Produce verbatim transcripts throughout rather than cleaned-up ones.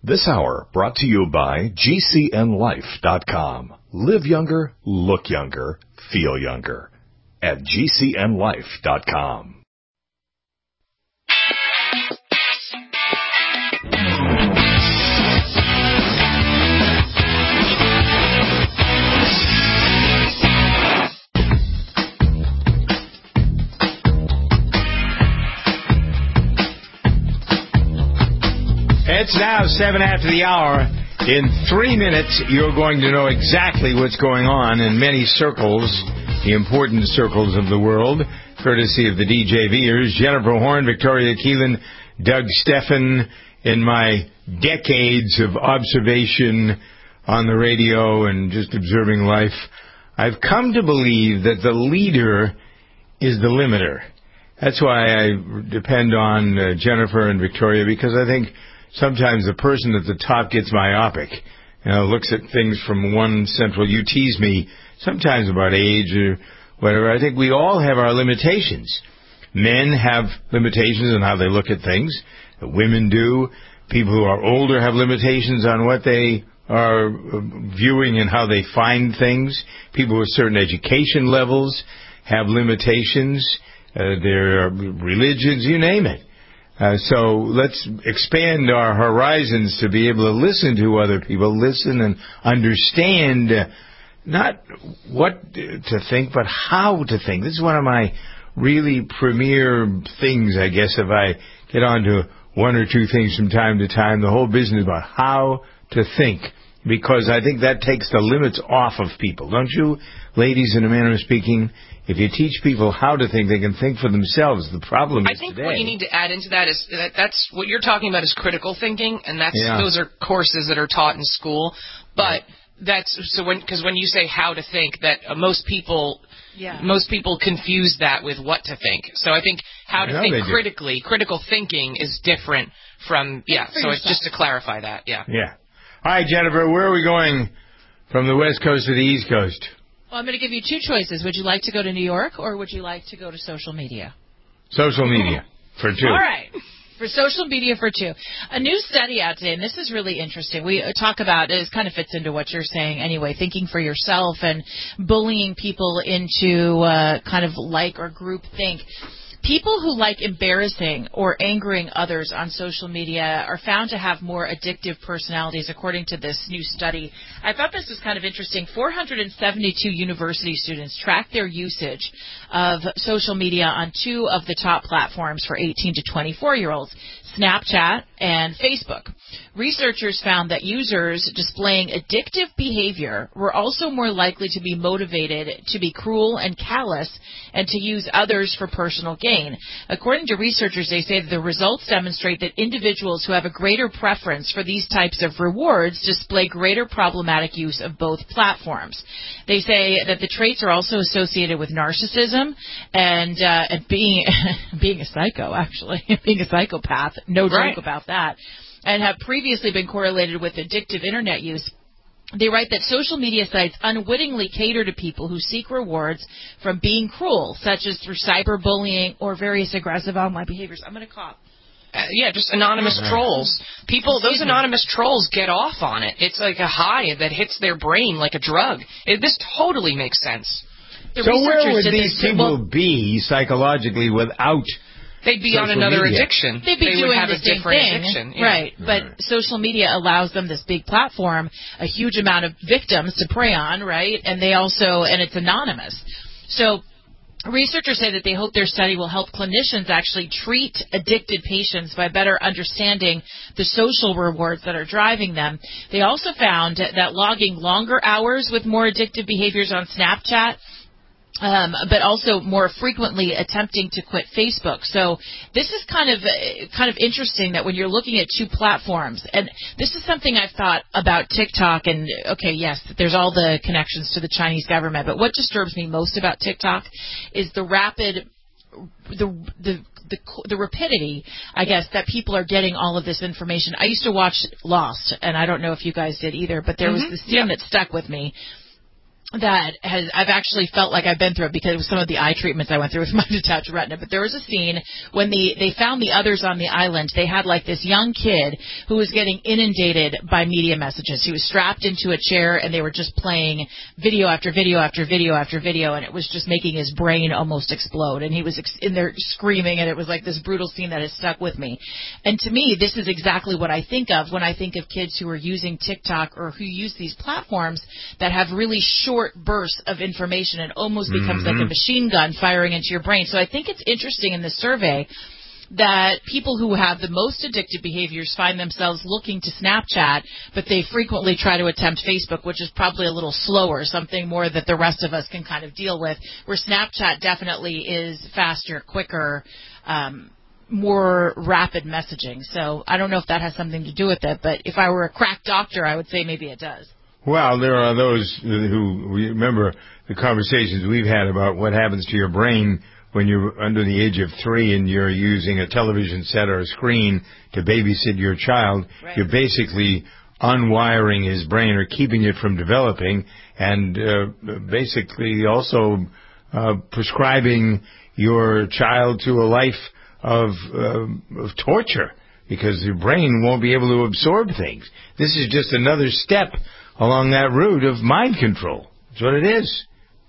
This hour brought to you by G C N life dot com. Live younger, look younger, feel younger at G C N life dot com. It's now seven after the hour. In three minutes, you're going to know exactly what's going on in many circles, the important circles of the world, courtesy of the D J Vers, Jennifer Horn, Victoria Keelan, Doug Steffen. In my decades of observation on the radio and just observing life, I've come to believe that the leader is the limiter. That's why I depend on uh, Jennifer and Victoria, because I think sometimes the person at the top gets myopic, you know, looks at things from one central. You tease me sometimes about age or whatever. I think we all have our limitations. Men have limitations on how they look at things. Women do. People who are older have limitations on what they are viewing and how they find things. People with certain education levels have limitations. Uh, their religions, you name it. Uh, so let's expand our horizons to be able to listen to other people, listen and understand uh, not what to think, but how to think. This is one of my really premier things, I guess, if I get on to one or two things from time to time, the whole business about how to think, because I think that takes the limits off of people. Don't you, ladies, in a manner of speaking? If you teach people how to think, they can think for themselves. The problem is I think today, what you need to add into that is that that's what you're talking about is critical thinking, and that's yeah. those are courses that are taught in school. But that's so when because when you say how to think, that uh, most people yeah. most people confuse that with what to think. So I think how to think critically, critical thinking is different from yeah. So it's just to clarify that, yeah. Yeah. All right, Jennifer, where are we going from the West Coast to the East Coast? Well, I'm going to give you two choices. Would you like to go to New York, or would you like to go to social media? Social media for two. All right. For social media for two. A new study out today, and this is really interesting. We talk about, it kind of fits into what you're saying anyway, thinking for yourself and bullying people into uh, kind of like or group think. People who like embarrassing or angering others on social media are found to have more addictive personalities, according to this new study. I thought this was kind of interesting. four hundred seventy-two university students tracked their usage of social media on two of the top platforms for eighteen to twenty-four-year-olds, Snapchat and Facebook. Researchers found that users displaying addictive behavior were also more likely to be motivated to be cruel and callous and to use others for personal gain. According to researchers, they say that the results demonstrate that individuals who have a greater preference for these types of rewards display greater problematic use of both platforms. They say that the traits are also associated with narcissism and, uh, and being being a psycho, actually, being a psychopath. No right. joke about that. And have previously been correlated with addictive Internet use. They write that social media sites unwittingly cater to people who seek rewards from being cruel, such as through cyberbullying or various aggressive online behaviors. I'm going to cough. Uh, yeah, just anonymous yeah. trolls. People, Excuse those me. anonymous trolls get off on it. It's like a high that hits their brain like a drug. It, this totally makes sense. The so where would did these this, people well, be psychologically without... They'd be on another media. addiction. They'd be they doing would have the a same different thing, addiction. Yeah. right? But right. social media allows them, this big platform, a huge amount of victims to prey on, right? And they also, and it's anonymous. So researchers say that they hope their study will help clinicians actually treat addicted patients by better understanding the social rewards that are driving them. They also found that logging longer hours with more addictive behaviors on Snapchat, Um, but also more frequently attempting to quit Facebook. So this is kind of uh, kind of interesting that when you're looking at two platforms, and this is something I've thought about TikTok, and okay, yes, there's all the connections to the Chinese government, but what disturbs me most about TikTok is the rapid, the the the, the rapidity, I guess, that people are getting all of this information. I used to watch Lost, and I don't know if you guys did either, but there mm-hmm. was this scene yeah. that stuck with me. that has I've actually felt like I've been through it because of some of the eye treatments I went through with my detached retina. But there was a scene when the they found the others on the island. They had like this young kid who was getting inundated by media messages. He was strapped into a chair and they were just playing video after video after video after video, and it was just making his brain almost explode. And he was ex- in there screaming, and it was like this brutal scene that has stuck with me. And to me, this is exactly what I think of when I think of kids who are using TikTok or who use these platforms that have really short bursts of information and almost becomes mm-hmm. like a machine gun firing into your brain. So I think it's interesting in this survey that people who have the most addictive behaviors find themselves looking to Snapchat, but they frequently try to attempt Facebook, which is probably a little slower, something more that the rest of us can kind of deal with, where Snapchat definitely is faster, quicker, um, more rapid messaging. So I don't know if that has something to do with it, but if I were a crack doctor, I would say maybe it does. Well, there are those who remember the conversations we've had about what happens to your brain when you're under the age of three and you're using a television set or a screen to babysit your child. Right. You're basically unwiring his brain or keeping it from developing, and uh, basically also uh, prescribing your child to a life of, uh, of torture because your brain won't be able to absorb things. This is just another step along that route of mind control. That's what it is.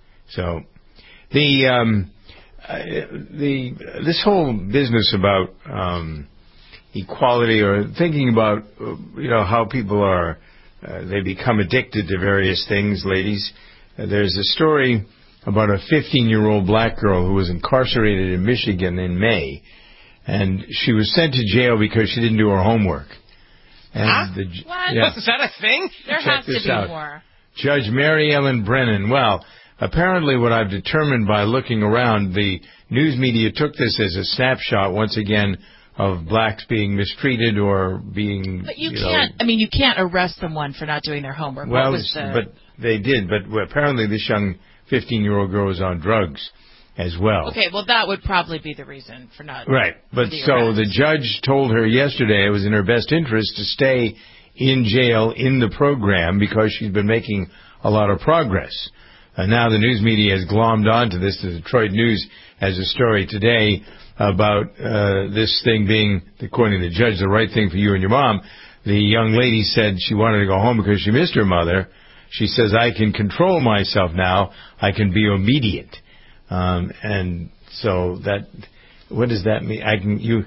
So, the um, uh, the this whole business about um, equality or thinking about uh, you know how people are uh, they become addicted to various things, ladies. Uh, there's a story about a fifteen-year-old black girl who was incarcerated in Michigan in May, and she was sent to jail because she didn't do her homework. And huh? the, what? Yeah. Is that a thing? There Check has to be out. more. Judge Mary Ellen Brennan. Well, apparently what I've determined by looking around, the news media took this as a snapshot, once again, of blacks being mistreated or being, But you, you can't, know, I mean, you can't arrest someone for not doing their homework. Well, what was the... but they did. But apparently this young fifteen-year-old girl was on drugs as well. Okay, well, that would probably be the reason for not... Right. But the so arrest. the judge told her yesterday it was in her best interest to stay in jail in the program because she's been making a lot of progress. And now the news media has glommed onto this. The Detroit News has a story today about uh, this thing being, according to the judge, the right thing for you and your mom. The young lady said she wanted to go home because she missed her mother. She says, I can control myself now. I can be obedient. Um, and so that, what does that mean? I can, you,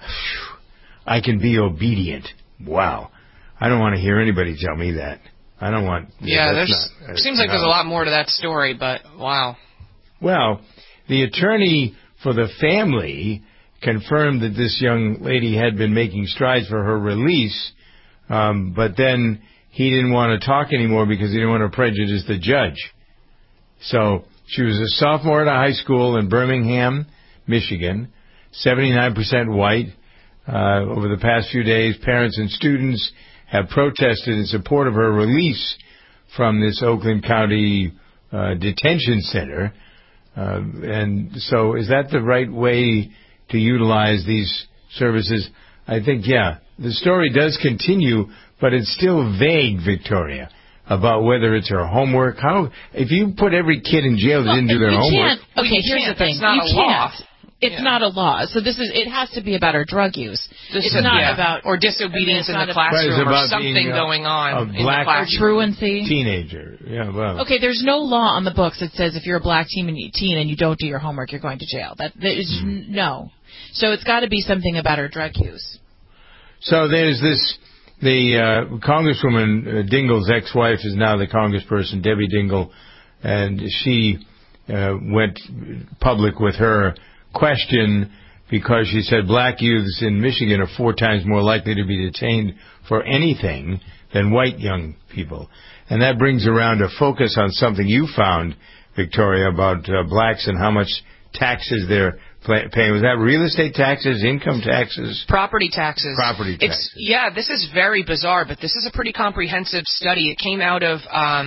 I can be obedient. Wow. I don't want to hear anybody tell me that. I don't want. Yeah, there's, not, uh, seems like no. there's a lot more to that story, but wow. Well, the attorney for the family confirmed that this young lady had been making strides for her release, um, but then he didn't want to talk anymore because he didn't want to prejudice the judge. So she was a sophomore at a high school in Birmingham, Michigan, seventy-nine percent white. Uh, over the past few days, parents and students have protested in support of her release from this Oakland County uh, detention center. Uh, and so is that the right way to utilize these services? I think, yeah. The story does continue, but it's still vague, Victoria, about whether it's her homework. How if you put every kid in jail that well, didn't do their you homework. Can't, okay, you here's can't. the thing. That's not you a can't. law. It's yeah. not a law. So this is. It has to be about her drug use. This it's is, not yeah. about or disobedience I mean, in the classroom or something being, uh, going on in the black classroom. truancy. Teenager. Yeah. Well. Okay. There's no law on the books that says if you're a black teen and you, teen and you don't do your homework, you're going to jail. That, that is mm. no. So it's got to be something about her drug use. So there's this. The uh, Congresswoman uh, Dingell's ex-wife is now the Congressperson, Debbie Dingell, and she uh, went public with her question because she said black youths in Michigan are four times more likely to be detained for anything than white young people. And that brings around a focus on something you found, Victoria, about uh, blacks and how much taxes they're paying. Was that real estate taxes, income taxes? Property taxes. Property taxes. It's, yeah, this is very bizarre, but this is a pretty comprehensive study. It came out of um,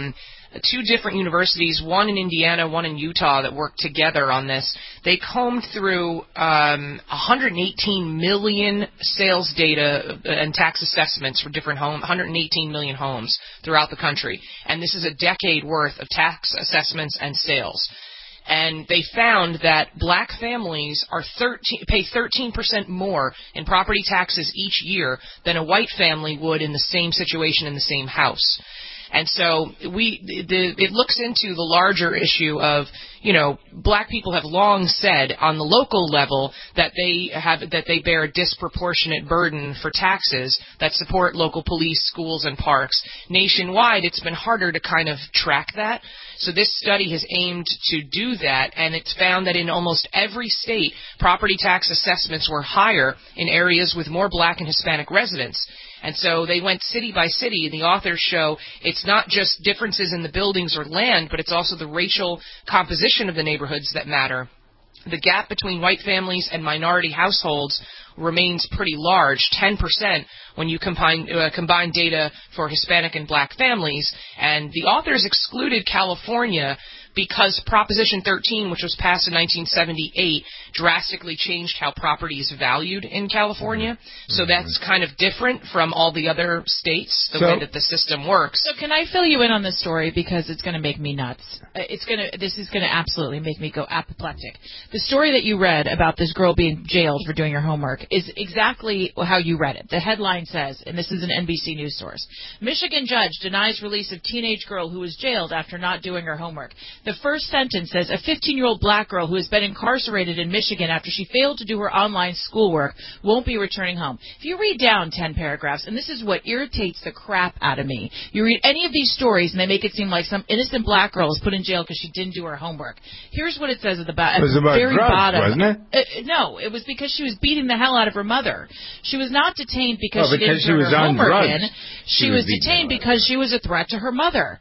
two different universities, one in Indiana, one in Utah, that worked together on this. They combed through um, one hundred eighteen million sales data and tax assessments for different homes, one hundred eighteen million homes throughout the country. And this is a decade worth of tax assessments and sales. And they found that black families are thirteen, pay thirteen percent more in property taxes each year than a white family would in the same situation in the same house. And so we, the, it looks into the larger issue of, you know, black people have long said on the local level that they have, that they bear a disproportionate burden for taxes that support local police, schools, and parks. Nationwide, it's been harder to kind of track that. So this study has aimed to do that, and it's found that in almost every state, property tax assessments were higher in areas with more black and Hispanic residents. And so they went city by city, and the authors show it's not just differences in the buildings or land, but it's also the racial composition of the neighborhoods that matter. The gap between white families and minority households remains pretty large, ten percent when you combine, uh, combine data for Hispanic and black families. And the authors excluded California because Proposition thirteen, which was passed in nineteen seventy-eight, drastically changed how property is valued in California. Mm-hmm. So that's kind of different from all the other states, the so, way that the system works. So can I fill you in on this story, because it's going to make me nuts. It's going to. This is going to absolutely make me go apoplectic. The story that you read about this girl being jailed for doing her homework is exactly how you read it. The headline says, and this is an N B C News source, Michigan judge denies release of teenage girl who was jailed after not doing her homework. The first sentence says, a fifteen-year-old black girl who has been incarcerated in Michigan after she failed to do her online schoolwork won't be returning home. If you read down ten paragraphs, and this is what irritates the crap out of me, you read any of these stories and they make it seem like some innocent black girl is put in jail because she didn't do her homework. Here's what it says at the, bo- at the very drugs, bottom. Wasn't it? Uh, no, it was because she was beating the hell out of her mother. She was not detained because, well, because she didn't do do her homework drugs. in. She, she was, was detained because she was a threat to her mother.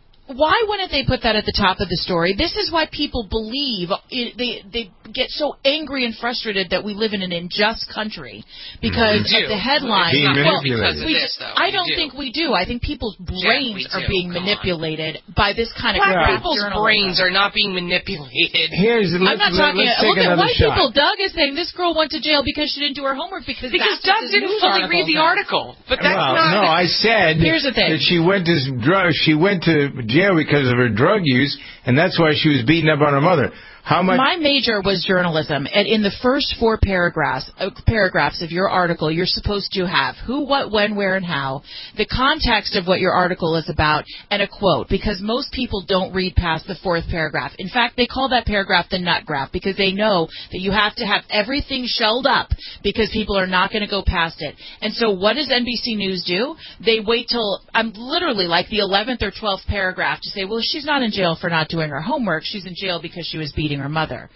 Why wouldn't they put that at the top of the story? This is why people believe it, they they get so angry and frustrated that we live in an unjust country because mm-hmm. of the headline. Being well, manipulated. we just, this, I don't do. think we do. I think people's brains yeah, are being Come manipulated on. by this kind of Black crap. people's journalism. brains are not being manipulated. Here's, let's, I'm not talking. let's Look take at white shot. people. Doug is saying this girl went to jail because she didn't do her homework because because that's Doug didn't fully read the says. article. But that's well, not. no, I said Here's the thing. that she went to drug. She went to jail because of her drug use, and that's why she was beaten up on her mother. How much? My major was journalism, and in the first four paragraphs uh, paragraphs of your article, you're supposed to have who, what, when, where, and how, the context of what your article is about, and a quote, because most people don't read past the fourth paragraph. In fact, they call that paragraph the nut graph because they know that you have to have everything shelled up because people are not going to go past it. And so what does N B C News do? They wait till, I'm literally like the eleventh or twelfth paragraph to say, well, she's not in jail for not doing her homework. She's in jail because she was beating her mother.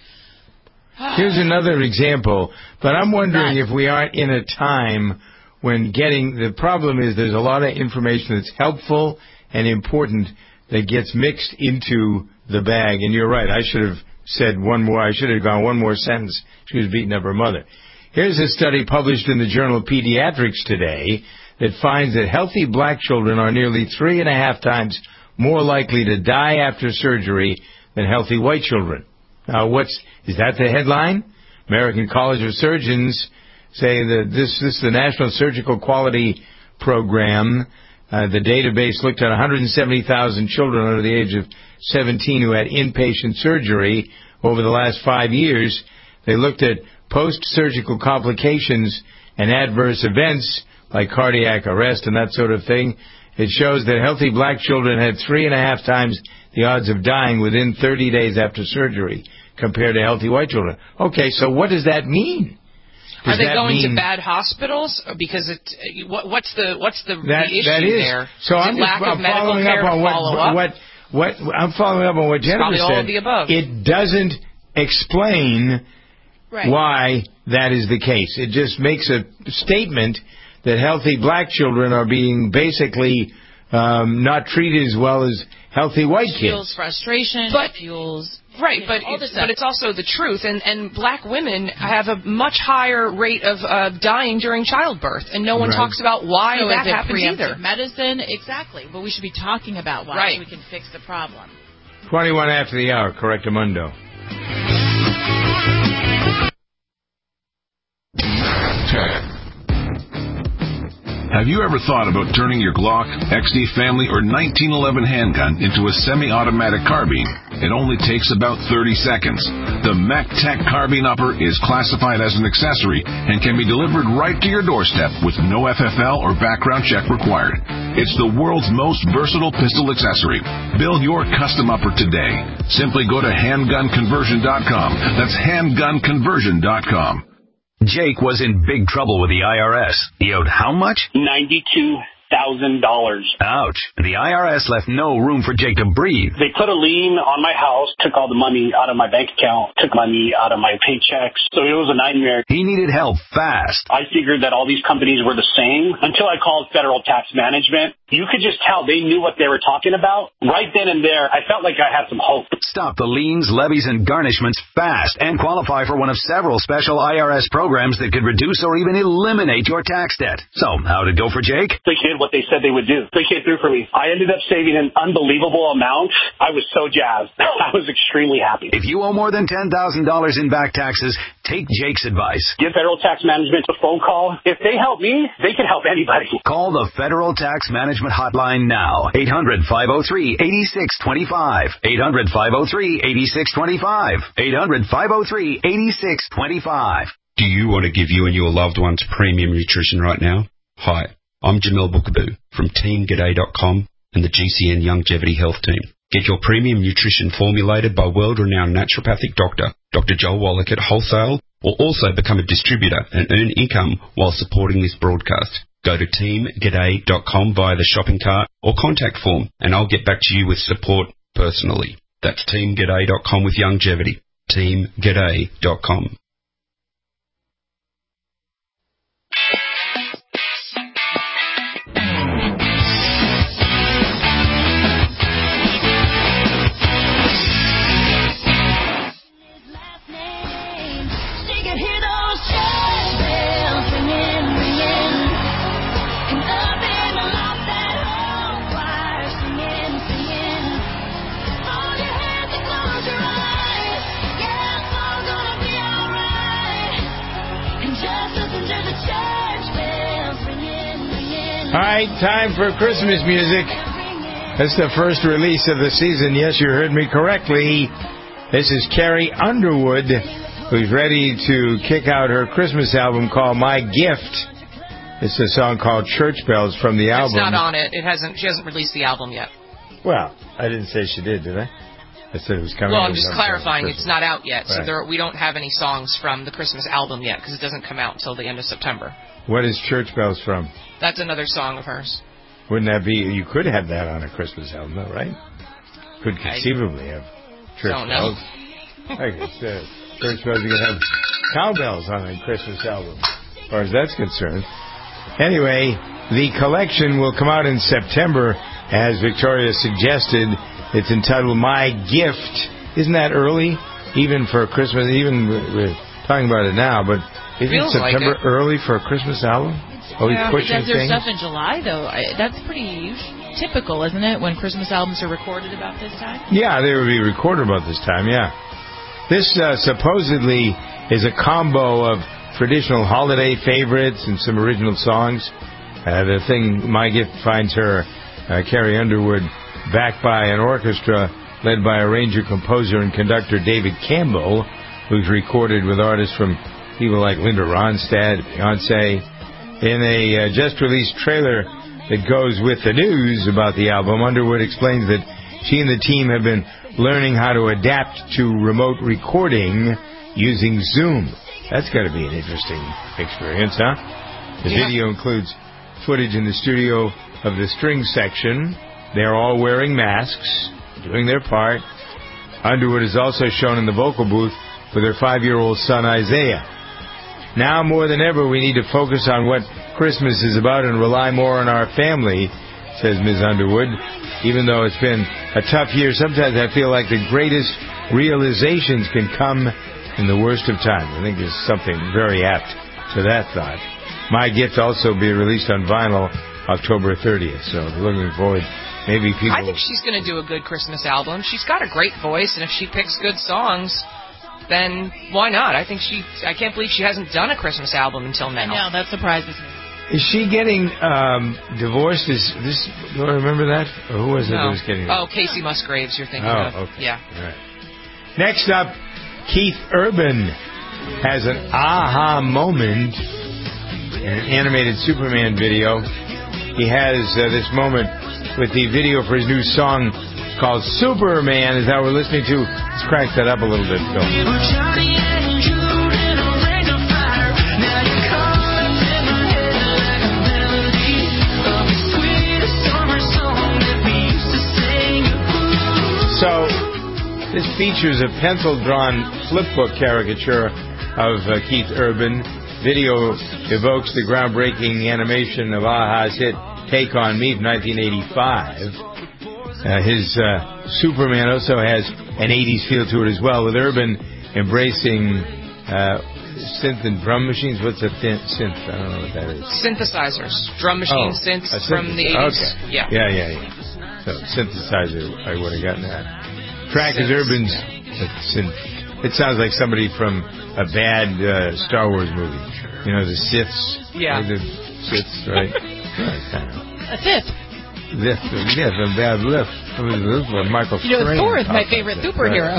Here's another example, but I'm wondering if we aren't in a time when getting, the problem is there's a lot of information that's helpful and important that gets mixed into the bag, and you're right, I should have said one more, I should have gone one more sentence, she was beating up her mother. Here's a study published in the Journal of Pediatrics today that finds that healthy black children are nearly three and a half times more likely to die after surgery than healthy white children. Now, what's, is that the headline? American College of Surgeons say that this, this is the National Surgical Quality Program. Uh, the database looked at one hundred seventy thousand children under the age of seventeen who had inpatient surgery over the last five years. They looked at post-surgical complications and adverse events like cardiac arrest and that sort of thing. It shows that healthy black children had three and a half times the odds of dying within thirty days after surgery compared to healthy white children. Okay, so what does that mean? Does Are they that going mean, to bad hospitals? Because it, what, what's the what's the, that, the issue that is, there? So is I'm it just lack I'm of medical following care up on to follow what, up? what what I'm following up on what Jennifer Probably all said. of the above. It doesn't explain Right. why that is the case. It just makes a statement that healthy black children are being basically um, not treated as well as healthy white fuels kids. frustration, but fuels Right, but it's, but it's also the truth, and, and black women have a much higher rate of uh, dying during childbirth, and no one right. talks about why so that is it happens either. Medicine, exactly, but we should be talking about why right. so we can fix the problem. twenty-one after the hour, Correctamundo. ten. Have you ever thought about turning your Glock, X D Family, or nineteen eleven handgun into a semi-automatic carbine? It only takes about thirty seconds. The MacTech Carbine Upper is classified as an accessory and can be delivered right to your doorstep with no F F L or background check required. It's the world's most versatile pistol accessory. Build your custom upper today. Simply go to handgun conversion dot com. That's handgun conversion dot com. Jake was in big trouble with the I R S. He owed how much? ninety-two thousand dollars. Ouch. The I R S left no room for Jake to breathe. They put a lien on my house, took all the money out of my bank account, took money out of my paychecks. So it was a nightmare. He needed help fast. I figured that all these companies were the same until I called Federal Tax Management. You could just tell they knew what they were talking about. Right then and there, I felt like I had some hope. Stop the liens, levies, and garnishments fast and qualify for one of several special I R S programs that could reduce or even eliminate your tax debt. So, how'd it go for Jake? They did what they said they would do. They came through for me. I ended up saving an unbelievable amount. I was so jazzed. I was extremely happy. If you owe more than ten thousand dollars in back taxes, take Jake's advice. Give Federal Tax Management a phone call. If they help me, they can help anybody. Call the Federal Tax Management Hotline now. eight hundred, five oh three, eight six two five. eight hundred, five oh three, eight six two five. eight hundred, five oh three, eight six two five. Do you want to give you and your loved ones premium nutrition right now? Hi, I'm Jamel Bookaboo from team g'day dot com and the G C N Longevity Health Team. Get your premium nutrition formulated by world-renowned naturopathic doctor, Doctor Joel Wallach at Wholesale, or also become a distributor and earn income while supporting this broadcast. Go to team g'day dot com via the shopping cart or contact form, and I'll get back to you with support personally. That's team g'day dot com with longevity. team g'day dot com. All right, time for Christmas music. That's the first release of the season. Yes, you heard me correctly. This is Carrie Underwood, who's ready to kick out her Christmas album called My Gift. It's a song called Church Bells from the album. It's not on it. It hasn't. She hasn't released the album yet. Well, I didn't say she did, did I? I said it was coming. Well, I'm just clarifying. It's not out yet, right. So there, we don't have any songs from the Christmas album yet because it doesn't come out until the end of September. What is Church Bells from? That's another song of hers. Wouldn't that be? You could have that on a Christmas album, though, right? Could conceivably have Church don't Bells. Know. I guess uh, Church Bells. You could have cowbells on a Christmas album, as far as that's concerned. Anyway, the collection will come out in September, as Victoria suggested. It's entitled My Gift. Isn't that early? Even for Christmas, even we're talking about it now, but isn't Feels September like early for a Christmas album? Always yeah, pushing because there's things? stuff in July, though. I, that's pretty typical, isn't it, when Christmas albums are recorded about this time? Yeah, they would be recorded about this time, yeah. This uh, supposedly is a combo of traditional holiday favorites and some original songs. Uh, the thing, My Gift finds her, uh, Carrie Underwood, backed by an orchestra led by arranger, composer, and conductor David Campbell, who's recorded with artists from people like Linda Ronstadt, Beyonce. In a uh, just-released trailer that goes with the news about the album, Underwood explains that she and the team have been learning how to adapt to remote recording using Zoom. That's got to be an interesting experience, huh? The yeah. video includes footage in the studio of the string section. They're all wearing masks, doing their part. Underwood is also shown in the vocal booth with her five-year-old son, Isaiah. Now more than ever, we need to focus on what Christmas is about and rely more on our family, says Miz Underwood. Even though it's been a tough year, sometimes I feel like the greatest realizations can come in the worst of times. I think there's something very apt to that thought. My Gift also be released on vinyl October thirtieth, so looking forward. Maybe people... I think she's going to do a good Christmas album. She's got a great voice, and if she picks good songs, then why not? I think she... I can't believe she hasn't done a Christmas album until now. I know, that surprises me. Is she getting um, divorced? Is this? Do I remember that? Or who was it no. that was getting... Oh, Casey Musgraves you're thinking oh, of. Okay. Yeah. All right. Next up, Keith Urban has an aha moment in an animated Superman video. He has uh, this moment with the video for his new song called Superman. Is that we're listening to? Let's crank that up a little bit, Phil. So, this features a pencil-drawn flipbook caricature of uh, Keith Urban. Video evokes the groundbreaking animation of a-ha's hit Take On Me from nineteen eighty-five. Uh, his uh, Superman also has an eighties feel to it as well, with Urban embracing uh, synth and drum machines. What's a th- synth? I don't know what that is. Synthesizers. Drum machine oh, synths synth- from the eighties. Okay. Yeah. Yeah, yeah, yeah. So, synthesizer, I would have gotten that. Track is Urban's... Uh, synth. It sounds like somebody from a bad uh, Star Wars movie. You know, the Siths. Yeah. The Siths, right? A Sith. This, yes, a bad lift. This was Michael You know, Strain. Thor is my favorite superhero.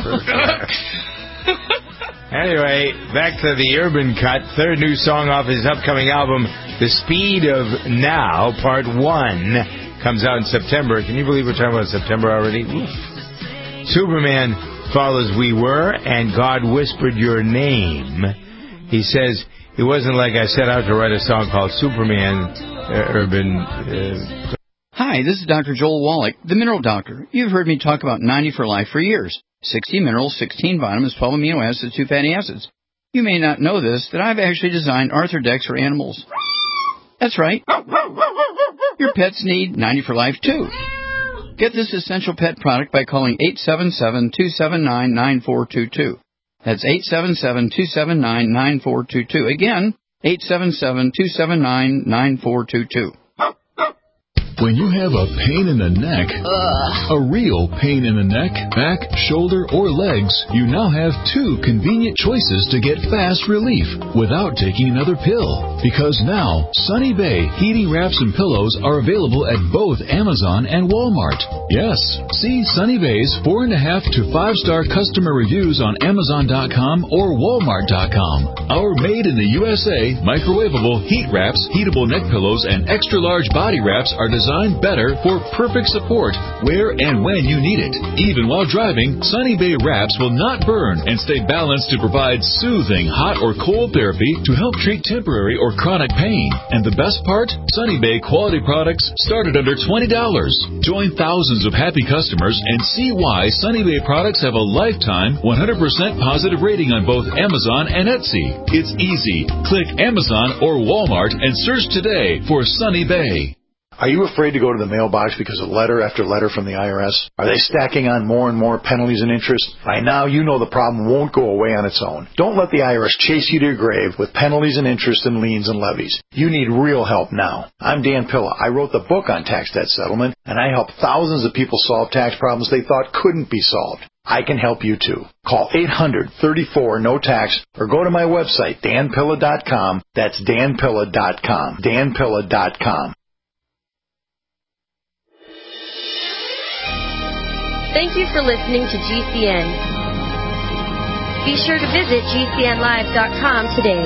Anyway, back to the Urban cut. Third new song off his upcoming album, The Speed of Now, Part one, comes out in September. Can you believe we're talking about September already? Oof. Superman follows We Were, and God Whispered Your Name. He says, it wasn't like I set out to write a song called Superman, uh, Urban... Uh, Hi, this is Doctor Joel Wallach, the Mineral Doctor. You've heard me talk about ninety for Life for years. sixty minerals, sixteen vitamins, twelve amino acids, two fatty acids. You may not know this, that I've actually designed Arthrodex for animals. That's right. Your pets need ninety for Life, too. Get this essential pet product by calling eight seven seven, two seven nine, nine four two two. That's eight seven seven, two seven nine, nine four two two. Again, eight seven seven, two seven nine, nine four two two. When you have a pain in the neck, Ugh. a real pain in the neck, back, shoulder, or legs, you now have two convenient choices to get fast relief without taking another pill. Because now, Sunny Bay heating wraps and pillows are available at both Amazon and Walmart. Yes, see Sunny Bay's four and a half to five star customer reviews on Amazon dot com or Walmart dot com. Our made in the U S A microwavable heat wraps, heatable neck pillows, and extra large body wraps are designed better for perfect support where and when you need it. Even while driving, Sunny Bay wraps will not burn and stay balanced to provide soothing hot or cold therapy to help treat temporary or chronic pain. And the best part? Sunny Bay quality products start at under twenty dollars. Join thousands of happy customers and see why Sunny Bay products have a lifetime one hundred percent positive rating on both Amazon and Etsy. It's easy. Click Amazon or Walmart and search today for Sunny Bay. Are you afraid to go to the mailbox because of letter after letter from the I R S? Are they stacking on more and more penalties and interest? By now, you know the problem won't go away on its own. Don't let the I R S chase you to your grave with penalties and interest and liens and levies. You need real help now. I'm Dan Pilla. I wrote the book on tax debt settlement, and I help thousands of people solve tax problems they thought couldn't be solved. I can help you too. Call eight hundred, thirty-four, no tax or go to my website, dan pilla dot com. That's dan pilla dot com. dan pilla dot com. Thank you for listening to G C N. Be sure to visit G C N live dot com today.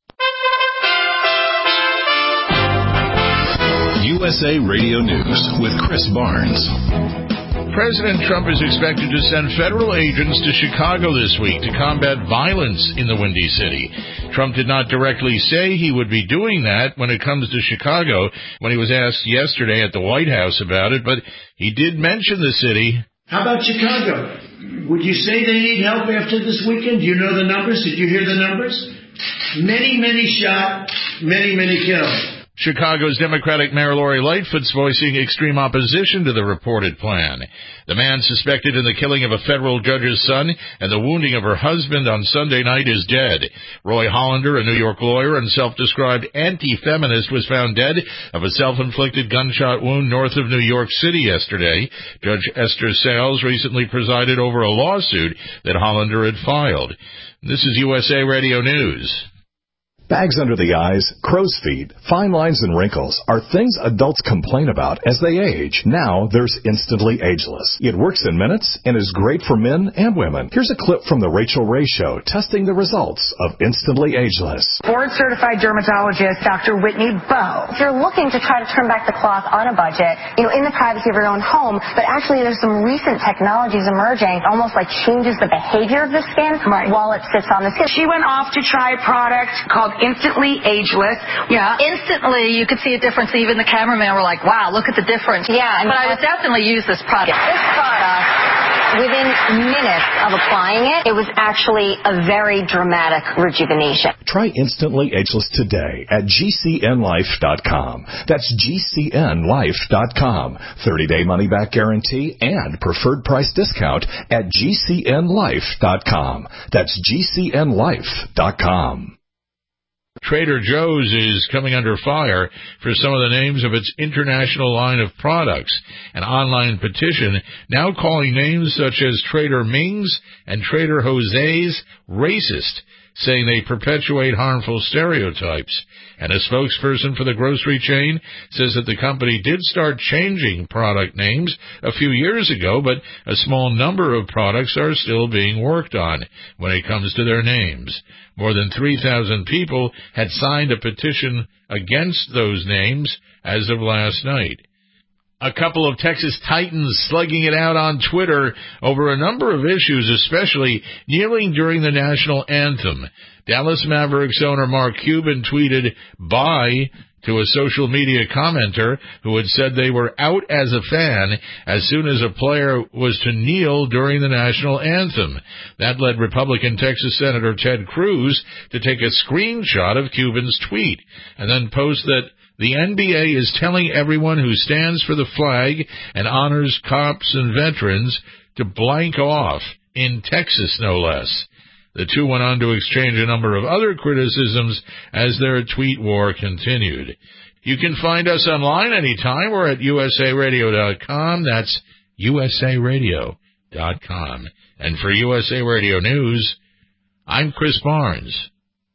U S A Radio News with Chris Barnes. President Trump is expected to send federal agents to Chicago this week to combat violence in the Windy City. Trump did not directly say he would be doing that when it comes to Chicago when he was asked yesterday at the White House about it, but he did mention the city. How about Chicago? Would you say they need help after this weekend? Do you know the numbers? Did you hear the numbers? Many, many shot, many, many killed. Chicago's Democratic Mayor Lori Lightfoot's voicing extreme opposition to the reported plan. The man suspected in the killing of a federal judge's son and the wounding of her husband on Sunday night is dead. Roy Hollander, a New York lawyer and self-described anti-feminist, was found dead of a self-inflicted gunshot wound north of New York City yesterday. Judge Esther Sales recently presided over a lawsuit that Hollander had filed. This is U S A Radio News. Bags under the eyes, crow's feet, fine lines, and wrinkles are things adults complain about as they age. Now there's Instantly Ageless. It works in minutes and is great for men and women. Here's a clip from The Rachel Ray Show testing the results of Instantly Ageless. Board-certified dermatologist Doctor Whitney Bowe. If you're looking to try to turn back the clock on a budget, you know, in the privacy of your own home, but actually there's some recent technologies emerging, almost like changes the behavior of the skin right. while it sits on the skin. She went off to try a product called Instantly Ageless. Yeah, instantly you could see a difference. Even the cameraman were like, wow, look at the difference. Yeah. But I would definitely use this product. This product, within minutes of applying it, it was actually a very dramatic rejuvenation. Try Instantly Ageless today at G C N life dot com. That's G C N life dot com. thirty-day money-back guarantee and preferred price discount at G C N life dot com. That's G C N life dot com. Trader Joe's is coming under fire for some of the names of its international line of products. An online petition now calling names such as Trader Ming's and Trader Jose's racist, saying they perpetuate harmful stereotypes. And a spokesperson for the grocery chain says that the company did start changing product names a few years ago, but a small number of products are still being worked on when it comes to their names. More than three thousand people had signed a petition against those names as of last night. A couple of Texas Titans slugging it out on Twitter over a number of issues, especially kneeling during the national anthem. Dallas Mavericks owner Mark Cuban tweeted, "Bye," to a social media commenter who had said they were out as a fan as soon as a player was to kneel during the national anthem. That led Republican Texas Senator Ted Cruz to take a screenshot of Cuban's tweet and then post that the N B A is telling everyone who stands for the flag and honors cops and veterans to blank off, in Texas no less. The two went on to exchange a number of other criticisms as their tweet war continued. You can find us online anytime. We're at U S A radio dot com. That's U S A radio dot com. And for U S A Radio News, I'm Chris Barnes.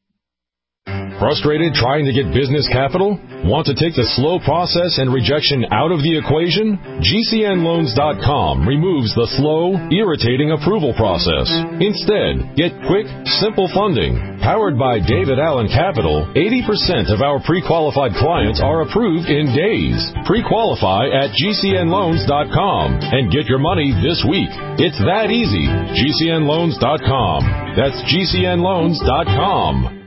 Frustrated trying to get business capital? Want to take the slow process and rejection out of the equation? G C N loans dot com removes the slow, irritating approval process. Instead, get quick, simple funding. Powered by David Allen Capital, eighty percent of our pre-qualified clients are approved in days. Pre-qualify at G C N loans dot com and get your money this week. It's that easy. G C N loans dot com. That's G C N loans dot com.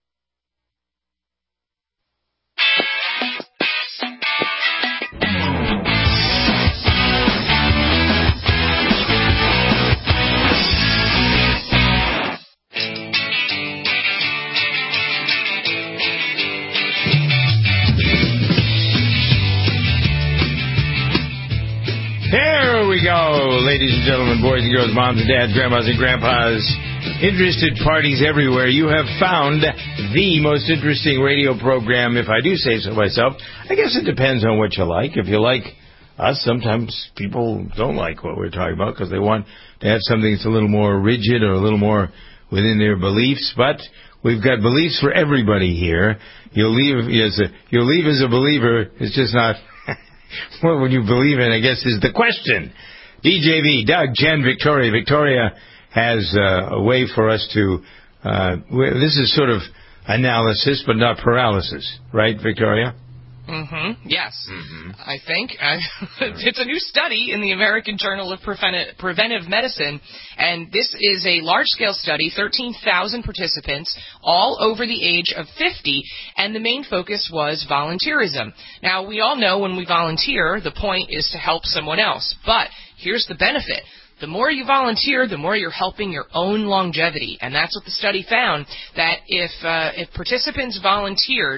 Here we go, ladies and gentlemen, boys and girls, moms and dads, grandmas and grandpas, interested parties everywhere. You have found the most interesting radio program, if I do say so myself. I guess it depends on what you like. If you like us, sometimes people don't like what we're talking about because they want to have something that's a little more rigid or a little more within their beliefs. But we've got beliefs for everybody here. You'll leave as a, you'll leave as a believer. It's just not... What would you believe in, I guess, is the question. D J V, Doug, Jen, Victoria. Victoria has uh, a way for us to... Uh, this is sort of analysis, but not paralysis. Right, Victoria? Mm-hmm. Yes. Mm-hmm. I think. I, it's a new study in the American Journal of Prevent- Preventive Medicine, and this is a large-scale study, thirteen thousand participants, all over the age of fifty, and the main focus was volunteerism. Now, we all know when we volunteer, the point is to help someone else, but here's the benefit. The more you volunteer, the more you're helping your own longevity, and that's what the study found, that if uh, if participants volunteered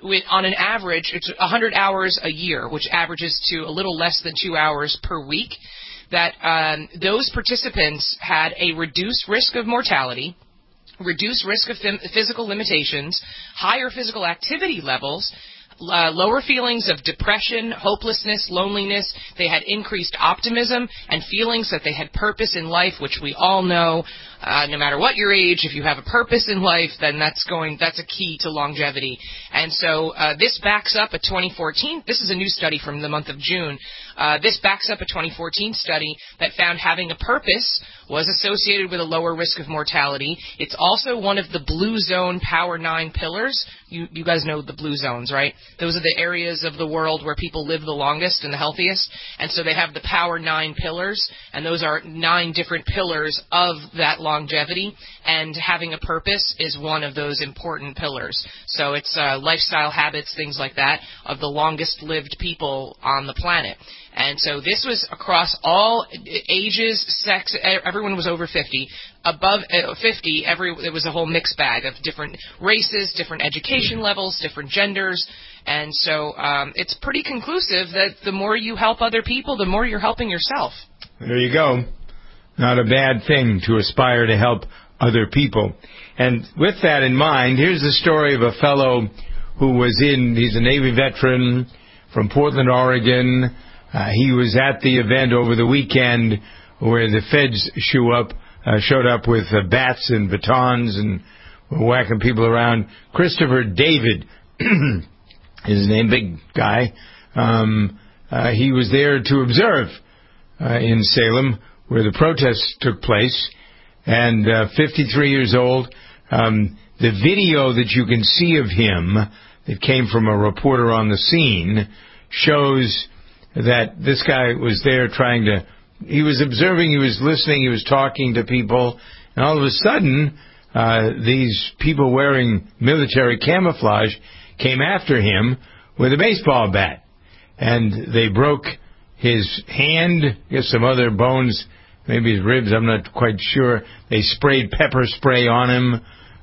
with, on an average, it's one hundred hours a year, which averages to a little less than two hours per week, that um, those participants had a reduced risk of mortality, reduced risk of physical limitations, higher physical activity levels, Uh, lower feelings of depression, hopelessness, loneliness. They had increased optimism and feelings that they had purpose in life, which we all know, uh, no matter what your age, if you have a purpose in life, then that's going, that's a key to longevity. And so uh, this backs up a twenty fourteen, this is a new study from the month of June, uh, this backs up a twenty fourteen study that found having a purpose was associated with a lower risk of mortality. It's also one of the blue zone Power nine pillars. You, you guys know the blue zones, right? Those are the areas of the world where people live the longest and the healthiest. And so they have the Power nine pillars, and those are nine different pillars of that longevity. And having a purpose is one of those important pillars. So it's uh, lifestyle habits, things like that, of the longest lived people on the planet. And so this was across all ages, sex, everyone was over fifty. Above fifty, every there was a whole mixed bag of different races, different education levels, different genders. And so um, it's pretty conclusive that the more you help other people, the more you're helping yourself. There you go. Not a bad thing to aspire to help other people. And with that in mind, here's the story of a fellow who was in, he's a Navy veteran from Portland, Oregon. Uh, he was at the event over the weekend where the feds show up, uh, showed up with uh, bats and batons and were whacking people around. Christopher David is his name, big guy. Um, uh, he was there to observe uh, in Salem where the protests took place, and uh, fifty-three years old. Um, the video that you can see of him that came from a reporter on the scene shows that this guy was there trying to, he was observing, he was listening, he was talking to people, and all of a sudden, uh, these people wearing military camouflage came after him with a baseball bat. And they broke his hand, I guess some other bones, maybe his ribs, I'm not quite sure. They sprayed pepper spray on him,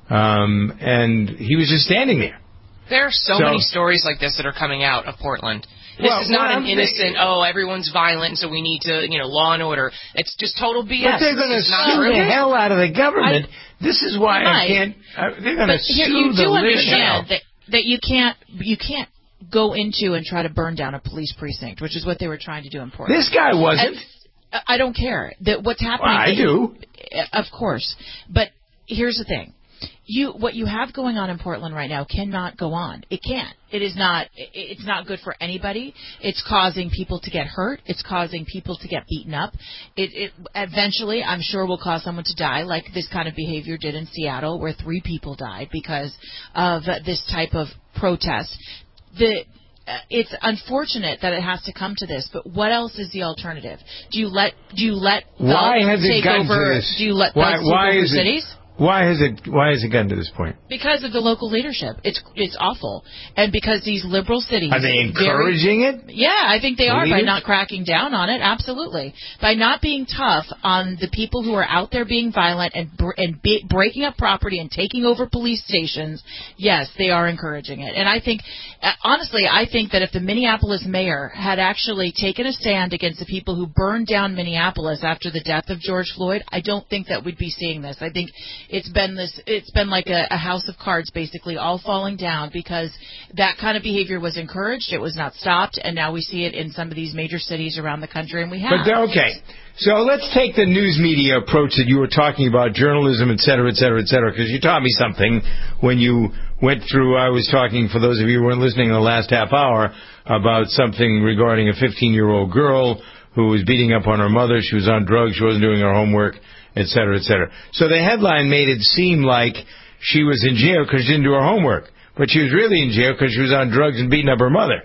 um, and he was just standing there. There are so, so many stories like this that are coming out of Portland. This well, is not well, an innocent, oh, everyone's violent, so we need to, you know, law and order. It's just total B S. But they're going to sue the hell out of the government. I, this is why I can't, uh, they're going to sue you the do living understand that, that you can't, you can't go into and try to burn down a police precinct, which is what they were trying to do in Portland. This guy wasn't. And I don't care. That what's happening. Well, I do. Of course. But here's the thing. You, what you have going on in Portland right now cannot go on. It can't. It is not, it's not good for anybody. It's causing people to get hurt. It's causing people to get beaten up. It, it eventually, I'm sure, will cause someone to die, like this kind of behavior did in Seattle, where three people died because of this type of protest. The, it's unfortunate that it has to come to this, but what else is the alternative? Do you let, do you let why has take it gotten over, to this? do you let why, thugs why take over is cities? It, Why has it Why has it gotten to this point? Because of the local leadership. It's it's awful, and because these liberal cities are they encouraging very, it? Yeah, I think they the are leaders? by not cracking down on it. Absolutely, by not being tough on the people who are out there being violent and br- and be- breaking up property and taking over police stations. Yes, they are encouraging it, and I think uh, honestly, I think that if the Minneapolis mayor had actually taken a stand against the people who burned down Minneapolis after the death of George Floyd, I don't think that we'd be seeing this. I think it's been this. It's been like a, a house of cards, basically, all falling down because that kind of behavior was encouraged. It was not stopped, and now we see it in some of these major cities around the country, and we have. But, okay, so let's take the news media approach that you were talking about, journalism, et cetera, et cetera, et cetera, because you taught me something when you went through, I was talking, for those of you who weren't listening in the last half hour, about something regarding a fifteen-year-old girl who was beating up on her mother. She was on drugs. She wasn't doing her homework, et cetera, et cetera. So the headline made it seem like she was in jail because she didn't do her homework. But she was really in jail because she was on drugs and beating up her mother.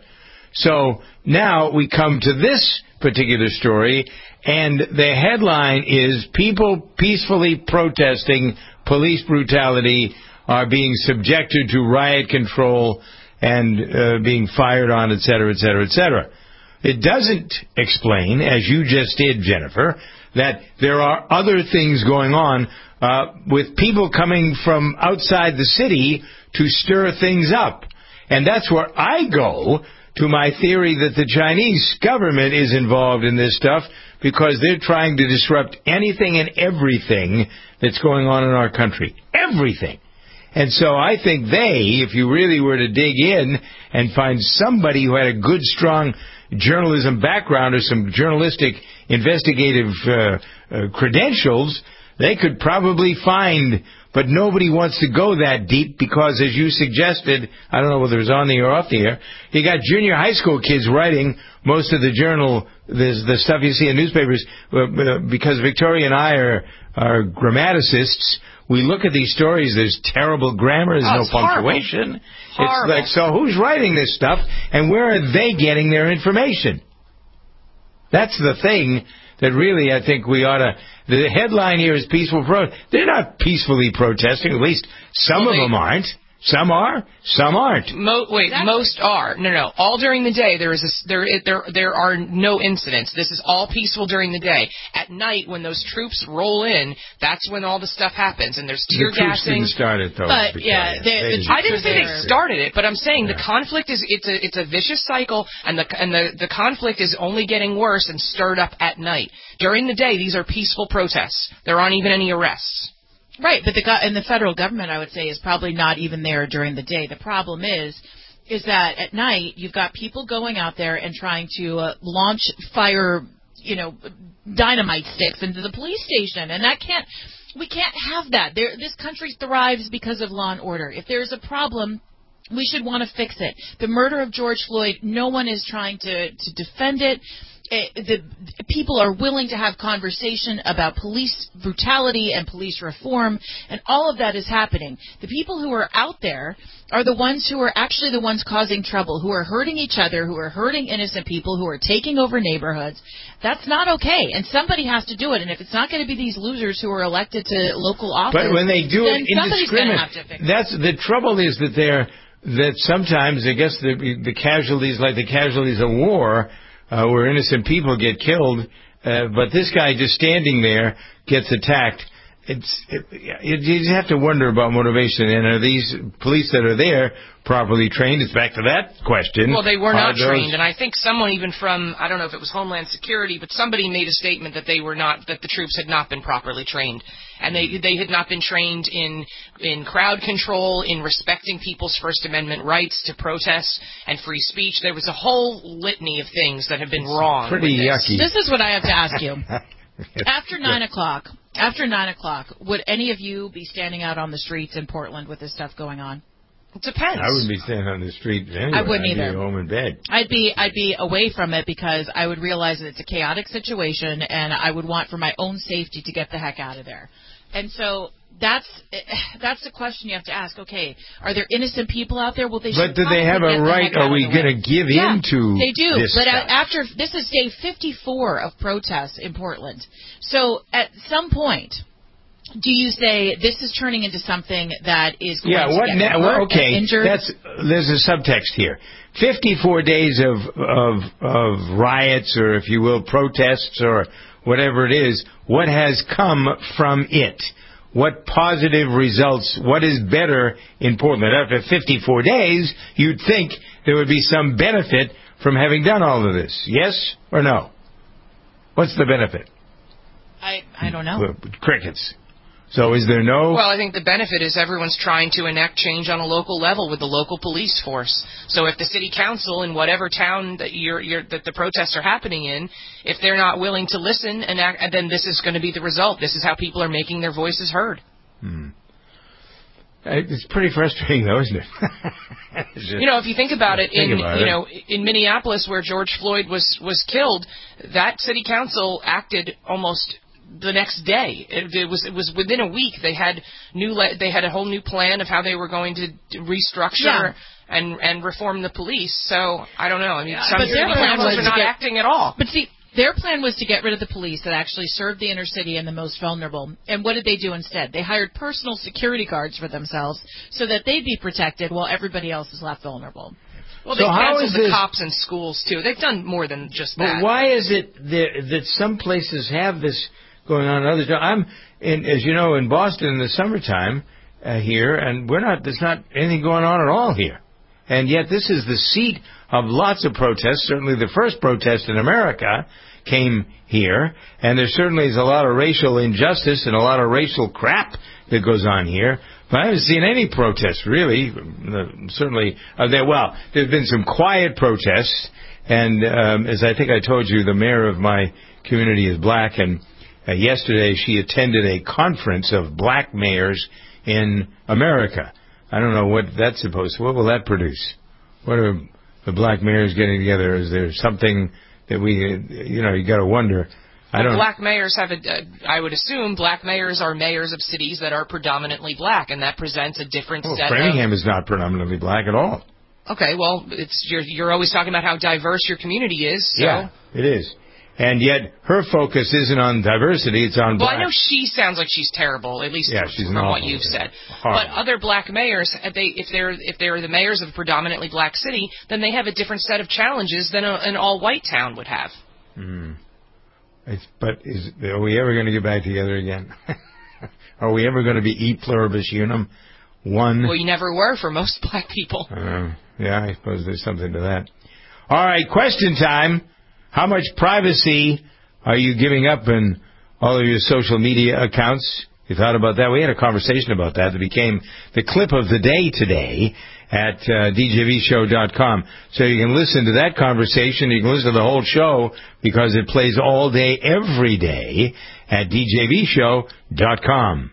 So now we come to this particular story, and the headline is people peacefully protesting police brutality are being subjected to riot control and uh, being fired on, et cetera, et cetera, et cetera. It doesn't explain, as you just did, Jennifer, that there are other things going on uh, with people coming from outside the city to stir things up. And that's where I go to my theory that the Chinese government is involved in this stuff because they're trying to disrupt anything and everything that's going on in our country. Everything. And so I think they, if you really were to dig in and find somebody who had a good, strong journalism background or some journalistic investigative uh, uh, credentials, they could probably find, but nobody wants to go that deep because, as you suggested, I don't know whether it was on the air or off the air, you got junior high school kids writing most of the journal, the, the stuff you see in newspapers, uh, because Victoria and I are, are grammaticists. We look at these stories, there's terrible grammar, there's oh, no punctuation. Horrible. It's like, so who's writing this stuff, and where are they getting their information? That's the thing that really I think we ought to... The headline here is peaceful protest. They're not peacefully protesting, at least some well, of they, them aren't. Some are, some aren't. Mo- wait, exactly. Most are. No, no. All during the day, there is a, there, there, there are no incidents. This is all peaceful during the day. At night, when those troops roll in, that's when all the stuff happens, and there's tear the troops gassing. Didn't start it, though. But yeah, they, the, I didn't say they started it, but I'm saying yeah. the conflict is it's a it's a vicious cycle, and the and the the conflict is only getting worse and stirred up at night. During the day, these are peaceful protests. There aren't even any arrests. Right, but the go- and the federal government, I would say, is probably not even there during the day. The problem is, is that at night you've got people going out there and trying to uh, launch fire, you know, dynamite sticks into the police station, and that can't. We can't have that. There, this country thrives because of law and order. If there's a problem, we should want to fix it. The murder of George Floyd, no one is trying to to defend it. It, the, the people are willing to have conversation about police brutality and police reform, and all of that is happening. The people who are out there are the ones who are actually the ones causing trouble, who are hurting each other, who are hurting innocent people, who are taking over neighborhoods. That's not okay, and somebody has to do it. And if it's not going to be these losers who are elected to local office, but when they do then it somebody's going to have to indiscriminate, fix it. that's the trouble is that they're that sometimes I guess the the casualties, like the casualties of war. Uh, where innocent people get killed, uh, but this guy just standing there gets attacked. It's it, it, you just have to wonder about motivation. And are these police that are there properly trained? It's back to that question. Well, they were are not those... trained, and I think someone even from I don't know if it was Homeland Security, but somebody made a statement that they were not that the troops had not been properly trained, and they they had not been trained in in crowd control, in respecting people's First Amendment rights to protest and free speech. There was a whole litany of things that have been it's wrong. Pretty with yucky. This. This is what I have to ask you. After nine o'clock, after nine o'clock, would any of you be standing out on the streets in Portland with this stuff going on? It depends. I wouldn't be standing on the street anyway. I wouldn't I'd either. be home in bed. I'd be I'd be away from it because I would realize that it's a chaotic situation, and I would want for my own safety to get the heck out of there. And so that's that's the question you have to ask. Okay, are there innocent people out there? Well, they but do they have a right? Are we going to give yeah, in to they do. This but stuff? after this is day fifty-four of protests in Portland. So at some point, do you say this is turning into something that is going yeah, to what get na- hurt well, okay, and injured? That's there's a subtext here. fifty-four days of of of riots, or if you will, protests, or whatever it is. What has come from it? What positive results? What is better in Portland? After fifty-four days, you'd think there would be some benefit from having done all of this. Yes or no? What's the benefit? I I don't know. Crickets. So is there no... Well, I think the benefit is everyone's trying to enact change on a local level with the local police force. So if the city council in whatever town that you're, you're, that the protests are happening in, if they're not willing to listen, and act, then this is going to be the result. This is how people are making their voices heard. Hmm. It's pretty frustrating, though, isn't it? Just, you know, if you think about it, think in about you it. know, in Minneapolis, where George Floyd was was killed, that city council acted almost the next day. It, it was it was within a week. They had new le- they had a whole new plan of how they were going to restructure yeah. and and reform the police. So I don't know. I mean, Yeah, some but city their plan councils was are not to get- acting at all. But see, their plan was to get rid of the police that actually served the inner city and the most vulnerable. And what did they do instead? They hired personal security guards for themselves so that they'd be protected while everybody else is left vulnerable. Well, So they how canceled is the this- cops in schools too. They've done more than just that. But why is it that, that some places have this going on and others don't? I'm, in, as you know, in Boston in the summertime uh, here, and we're not. There's not anything going on at all here. And yet this is the seat of lots of protests. Certainly the first protest in America came here, and there certainly is a lot of racial injustice and a lot of racial crap that goes on here. But I haven't seen any protests, really. Certainly, uh, there, well, there have been some quiet protests, and um, as I think I told you, the mayor of my community is black, and uh, yesterday she attended a conference of black mayors in America. I don't know what that's supposed to, what will that produce? What are the black mayors getting together? Is there something that we, you know, you got to wonder. I don't. Well, black mayors have a, uh, I would assume black mayors are mayors of cities that are predominantly black, and that presents a different well, set Framingham of... is not predominantly black at all. Okay, well, it's you're, you're always talking about how diverse your community is. So. Yeah, it is. And yet her focus isn't on diversity, it's on well, black. I know she sounds like she's terrible, at least yeah, from, she's from awful, what you've said. Horrible. But other black mayors, they, if they're if they're the mayors of a predominantly black city, then they have a different set of challenges than a, an all-white town would have. Mm. It's, but is, are we ever going to get back together again? Are we ever going to be e pluribus unum? One. Well, you never were for most black people. Uh, yeah, I suppose there's something to that. All right, question time. How much privacy are you giving up in all of your social media accounts? You thought about that? We had a conversation about that that became the clip of the day today at uh, D J V show dot com. So you can listen to that conversation. You can listen to the whole show because it plays all day, every day at D J V show dot com.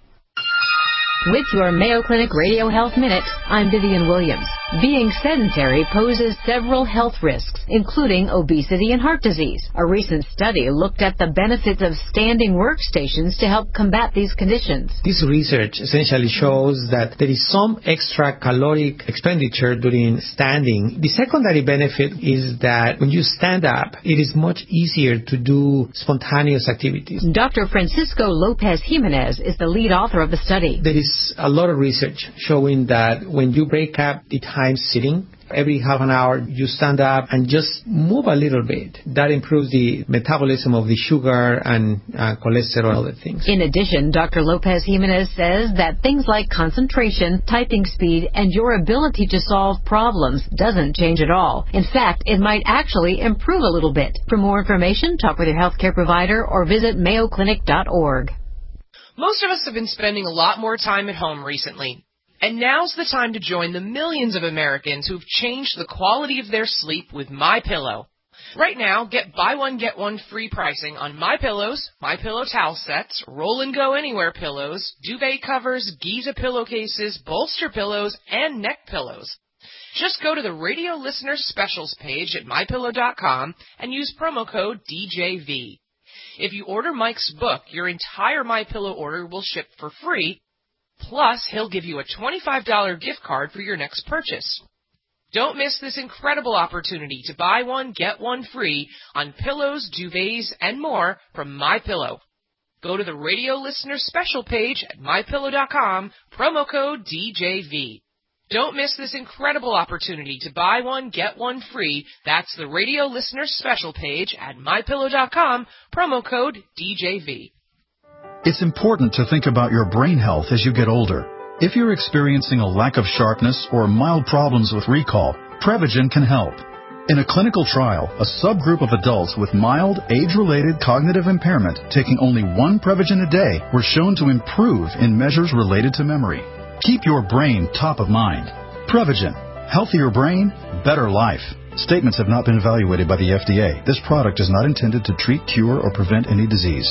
With your Mayo Clinic Radio Health Minute, I'm Vivian Williams. Being sedentary poses several health risks, including obesity and heart disease. A recent study looked at the benefits of standing workstations to help combat these conditions. This research essentially shows that there is some extra caloric expenditure during standing. The secondary benefit is that when you stand up, it is much easier to do spontaneous activities. Doctor Francisco Lopez Jimenez is the lead author of the study. There is a lot of research showing that when you break up the time sitting, every half an hour you stand up and just move a little bit. That improves the metabolism of the sugar and uh, cholesterol and other things. In addition, Doctor Lopez Jimenez says that things like concentration, typing speed, and your ability to solve problems doesn't change at all. In fact, it might actually improve a little bit. For more information, talk with your healthcare provider or visit mayo clinic dot org. Most of us have been spending a lot more time at home recently. And now's the time to join the millions of Americans who've changed the quality of their sleep with MyPillow. Right now, get buy one, get one free pricing on MyPillows, MyPillow towel sets, Roll and Go Anywhere pillows, duvet covers, Giza pillowcases, bolster pillows, and neck pillows. Just go to the radio listener specials page at my pillow dot com and use promo code D J V. If you order Mike's book, your entire MyPillow order will ship for free. Plus, he'll give you a twenty-five dollars gift card for your next purchase. Don't miss this incredible opportunity to buy one, get one free on pillows, duvets, and more from MyPillow. Go to the radio listener special page at my pillow dot com, promo code D J V. Don't miss this incredible opportunity to buy one, get one free. That's the radio listener special page at my pillow dot com, promo code D J V. It's important to think about your brain health as you get older. If you're experiencing a lack of sharpness or mild problems with recall, Prevagen can help. In a clinical trial, a subgroup of adults with mild, age-related cognitive impairment taking only one Prevagen a day were shown to improve in measures related to memory. Keep your brain top of mind. Prevagen. Healthier brain, better life. Statements have not been evaluated by the F D A. This product is not intended to treat, cure, or prevent any disease.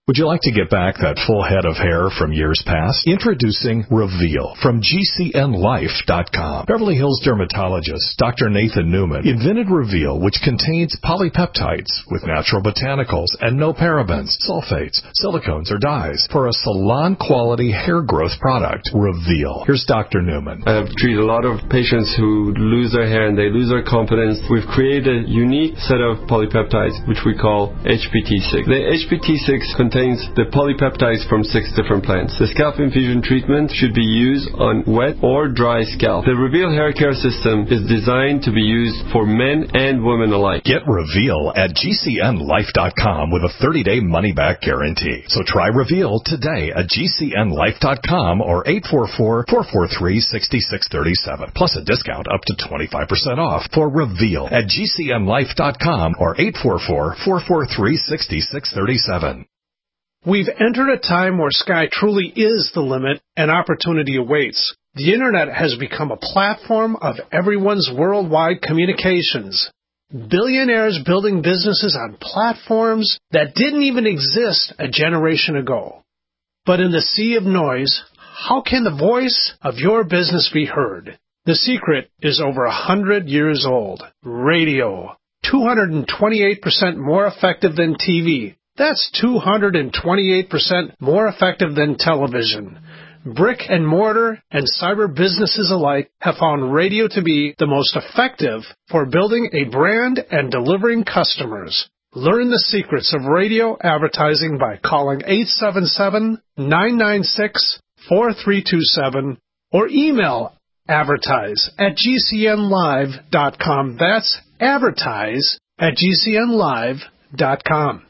Would you like to get back that full head of hair from years past? Introducing Reveal from G C N Life dot com. Beverly Hills dermatologist Doctor Nathan Newman invented Reveal, which contains polypeptides with natural botanicals and no parabens, sulfates, silicones, or dyes for a salon-quality hair growth product. Reveal. Here's Doctor Newman. I've treated a lot of patients who lose their hair and they lose their confidence. We've created a unique set of polypeptides, which we call H P T six. The H P T six contains the polypeptides from six different plants. The scalp infusion treatment should be used on wet or dry scalp. The Reveal hair care system is designed to be used for men and women alike. Get Reveal at G C N Life dot com with a thirty-day money-back guarantee. So try Reveal today at G C N Life dot com or eight four four, four four three, six six three seven. Plus a discount up to twenty-five percent off for Reveal at G C N Life dot com or eight four four, four four three, six six three seven. We've entered a time where sky truly is the limit and opportunity awaits. The Internet has become a platform of everyone's worldwide communications. Billionaires building businesses on platforms that didn't even exist a generation ago. But in the sea of noise, how can the voice of your business be heard? The secret is over a hundred years old. Radio. two hundred twenty-eight percent more effective than T V. That's two hundred twenty-eight percent more effective than television. Brick and mortar and cyber businesses alike have found radio to be the most effective for building a brand and delivering customers. Learn the secrets of radio advertising by calling eight seven seven, nine nine six, four three two seven or email advertise at G C N Live dot com. That's advertise at G C N Live dot com.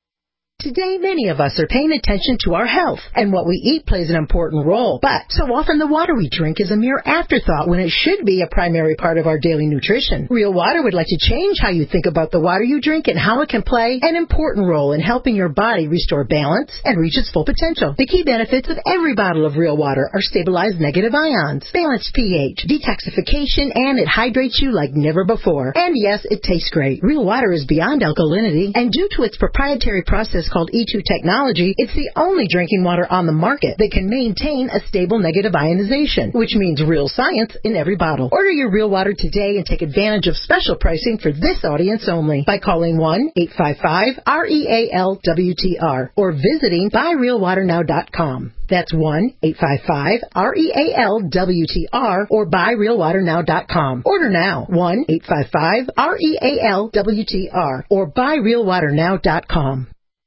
Today, many of us are paying attention to our health, and what we eat plays an important role. But so often the water we drink is a mere afterthought when it should be a primary part of our daily nutrition. Real Water would like to change how you think about the water you drink and how it can play an important role in helping your body restore balance and reach its full potential. The key benefits of every bottle of Real Water are stabilized negative ions, balanced pH, detoxification, and it hydrates you like never before. And yes, it tastes great. Real Water is beyond alkalinity, and due to its proprietary process called E two technology, it's the only drinking water on the market that can maintain a stable negative ionization, which means real science in every bottle. Order your Real Water today and take advantage of special pricing for this audience only by calling one eight five five, R E A L W T R or visiting buy real water now dot com. That's one eight five five, R E A L W T R or buy real water now dot com. Order now, one eight five five, R E A L W T R or buy real water now dot com.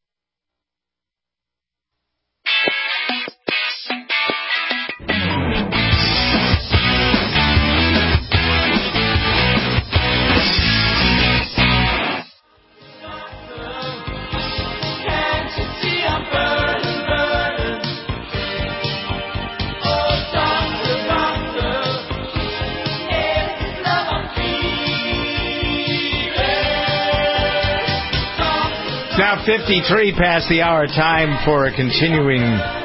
Now fifty-three past the hour, time for a continuing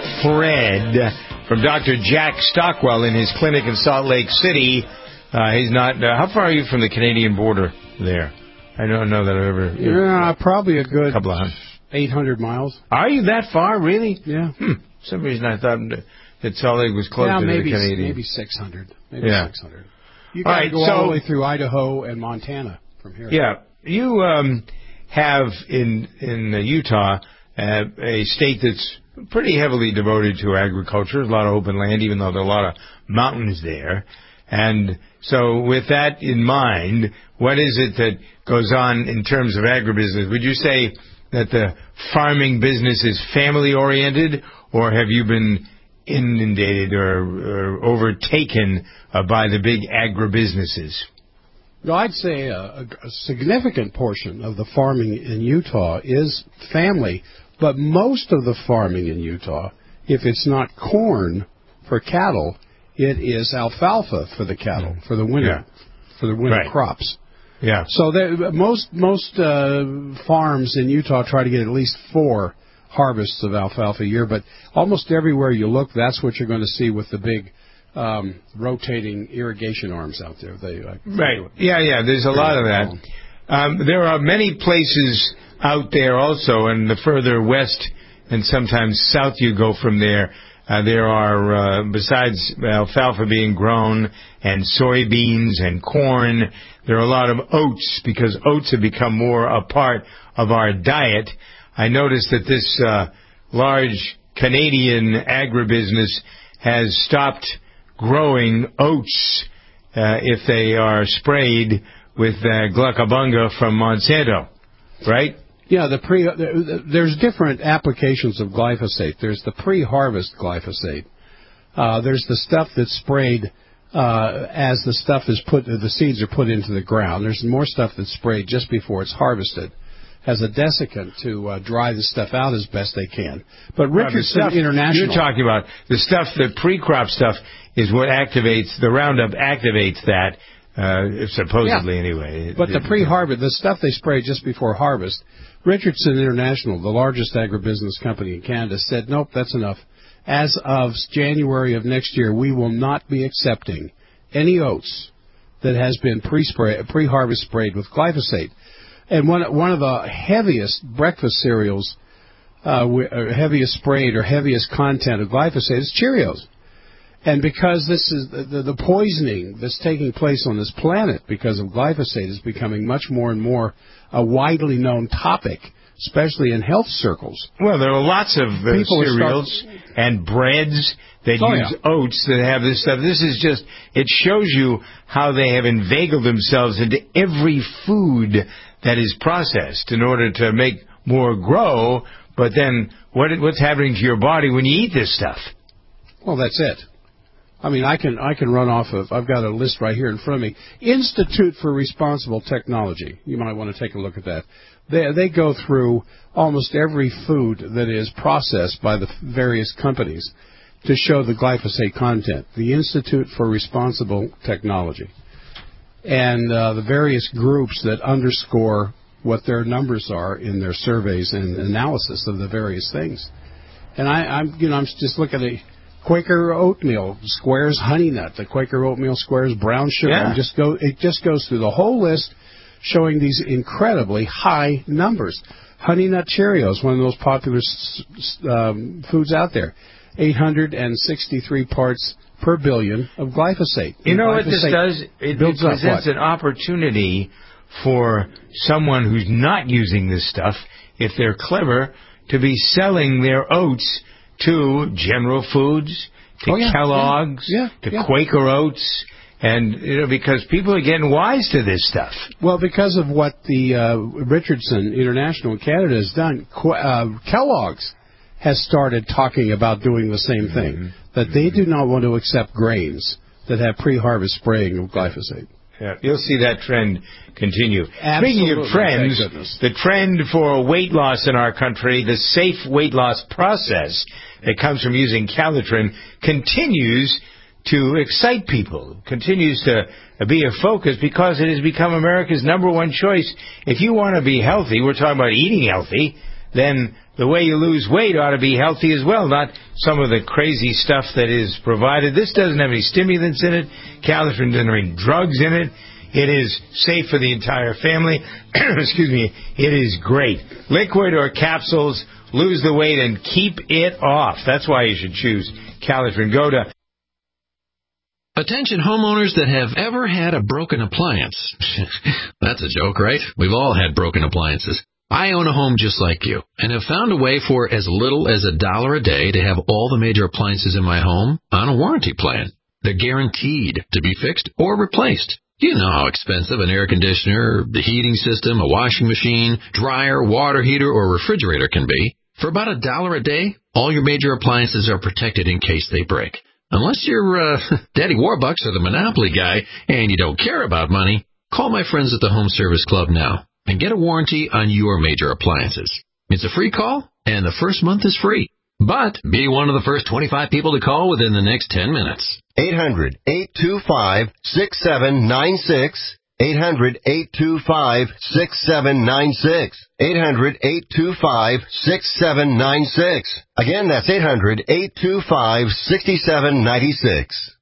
thread from Doctor Jack Stockwell in his clinic in Salt Lake City. Uh, he's not. Uh, how far are you from the Canadian border there? I don't know that I've ever. Yeah, probably a good couple of hundred. eight hundred miles. Are you that far, really? Yeah. Hmm. For some reason I thought that Salt Lake was closer yeah, maybe, to the Canadian. maybe six hundred. Maybe yeah. six hundred. You got to right, go so, all the way through Idaho and Montana from here. Yeah. You um, have in in Utah uh, a state that's pretty heavily devoted to agriculture. There's a lot of open land, even though there are a lot of mountains there. And so with that in mind, what is it that goes on in terms of agribusiness? Would you say that the farming business is family-oriented, or have you been inundated or, or overtaken uh, by the big agribusinesses? No, I'd say a, a, a significant portion of the farming in Utah is family, but most of the farming in Utah, if it's not corn for cattle, it is alfalfa for the cattle, for the winter, yeah. for the winter right. crops. Yeah. So there, most most uh, farms in Utah try to get at least four harvests of alfalfa a year, but almost everywhere you look, that's what you're going to see with the big um, rotating irrigation arms out there. They uh, right. Yeah, yeah. There's a lot of that. Um, there are many places out there also, and the further west and sometimes south you go from there. Uh, there are, uh, besides alfalfa being grown and soybeans and corn, there are a lot of oats because oats have become more a part of our diet. I noticed that this uh, large Canadian agribusiness has stopped growing oats uh, if they are sprayed with uh, glucabunga from Monsanto, right? Yeah, the pre there's different applications of glyphosate. There's the pre-harvest glyphosate. Uh, there's the stuff that's sprayed uh, as the stuff is put, the seeds are put into the ground. There's more stuff that's sprayed just before it's harvested as a desiccant to uh, dry the stuff out as best they can. But Richardson stuff, International, you're talking about the stuff, the pre-crop stuff is what activates the Roundup activates that. Uh, supposedly, yeah. anyway. But the pre-harvest, the stuff they spray just before harvest, Richardson International, the largest agribusiness company in Canada, said, nope, that's enough. As of January of next year, we will not be accepting any oats that has been pre-spray, pre-harvest sprayed with glyphosate. And one, one of the heaviest breakfast cereals, uh, heaviest sprayed or heaviest content of glyphosate is Cheerios. And because this is the, the, the poisoning that's taking place on this planet because of glyphosate is becoming much more and more a widely known topic, especially in health circles. Well, there are lots of uh, cereals start... and breads that oh, use yeah. oats that have this stuff. This is just, it shows you how they have inveigled themselves into every food that is processed in order to make more grow. But then what what's happening to your body when you eat this stuff? Well, that's it. I mean, I can I can run off of, I've got a list right here in front of me. Institute for Responsible Technology. You might want to take a look at that. They, they go through almost every food that is processed by the various companies to show the glyphosate content. The Institute for Responsible Technology. And uh, the various groups that underscore what their numbers are in their surveys and analysis of the various things. And I, I'm, you know, I'm just looking at Quaker oatmeal squares honey nut, the Quaker oatmeal squares brown sugar. Yeah. And just go, it just goes through the whole list, showing these incredibly high numbers. Honey Nut Cheerios, one of the most popular um, foods out there, eight hundred sixty-three parts per billion of glyphosate. You know what this does? It, it presents an opportunity for someone who's not using this stuff, if they're clever, to be selling their oats to General Foods, to oh, yeah, Kellogg's, yeah, yeah, to yeah. Quaker Oats, and you know, because people are getting wise to this stuff. Well, because of what the uh, Richardson International in Canada has done, Qu- uh, Kellogg's has started talking about doing the same thing, mm-hmm. that they do not want to accept grains that have pre-harvest spraying of glyphosate. Yeah, you'll see that trend continue. Absolutely. Speaking of trends, the trend for weight loss in our country, the safe weight loss process that comes from using Calitrin, continues to excite people, continues to be a focus because it has become America's number one choice. If you want to be healthy, we're talking about eating healthy, then the way you lose weight ought to be healthy as well, not some of the crazy stuff that is provided. This doesn't have any stimulants in it. Calitrin doesn't have any drugs in it. It is safe for the entire family. Excuse me. It is great. Liquid or capsules, lose the weight and keep it off. That's why you should choose Calitrin. Go to Attention homeowners that have ever had a broken appliance. That's a joke, right? We've all had broken appliances. I own a home just like you, and have found a way for as little as a dollar a day to have all the major appliances in my home on a warranty plan. They're guaranteed to be fixed or replaced. You know how expensive an air conditioner, the heating system, a washing machine, dryer, water heater, or refrigerator can be. For about a dollar a day, all your major appliances are protected in case they break. Unless you're uh, Daddy Warbucks or the Monopoly guy and you don't care about money, call my friends at the Home Service Club now and get a warranty on your major appliances. It's a free call, and the first month is free. But be one of the first twenty-five people to call within the next ten minutes. eight hundred, eight two five, six seven nine six. eight hundred, eight two five, six seven nine six. eight hundred, eight two five, six seven nine six. Again, that's eight hundred, eight two five, six seven nine six.